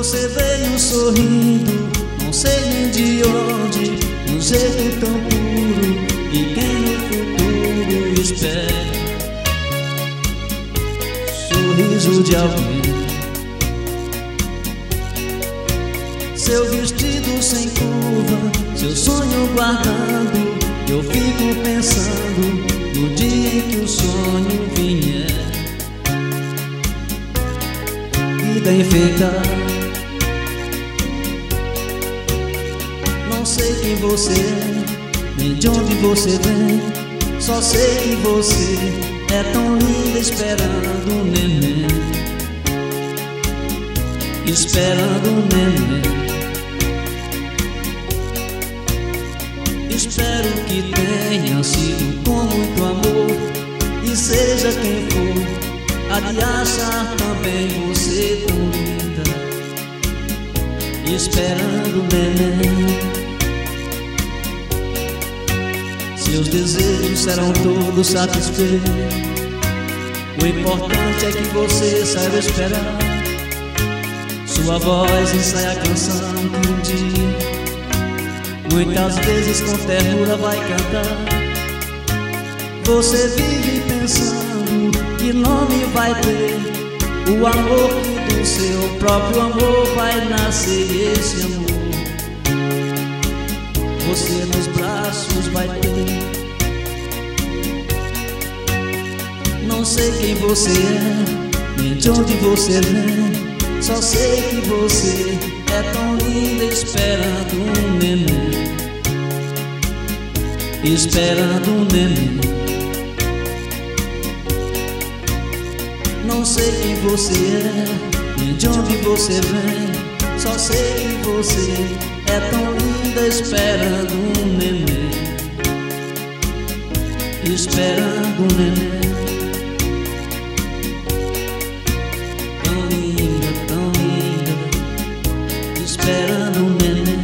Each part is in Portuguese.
Você veio sorrindo, não sei nem de onde, um jeito tão puro, e quem no futuro espera sorriso de alguém. Seu vestido sem curva, seu sonho guardando, eu fico pensando no dia em que o sonho vier. Vida enfeitada, não sei quem você é, nem de onde você vem, só sei que você é tão linda esperando um neném, esperando um neném. Espero que tenha sido com muito amor, e seja quem for, há de achar também você tão linda, esperando um neném. Seus desejos serão todos satisfeitos, o importante é que você saiba esperar. Sua voz ensaia a canção que um dia, muitas vezes com ternura, vai cantar. Você vive pensando que nome vai ter o amor que do seu próprio amor vai nascer. E esse amor você nos braços vai ter. Não sei quem você é, nem de onde você vem, só sei que você é tão linda esperando um neném, esperando um neném. Não sei quem você é, nem de onde você vem, só sei que você é tão linda esperando um neném, esperando um neném. Tão linda, tão linda, esperando um neném.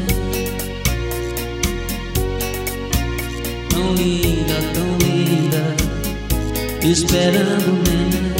Tão linda, esperando um neném.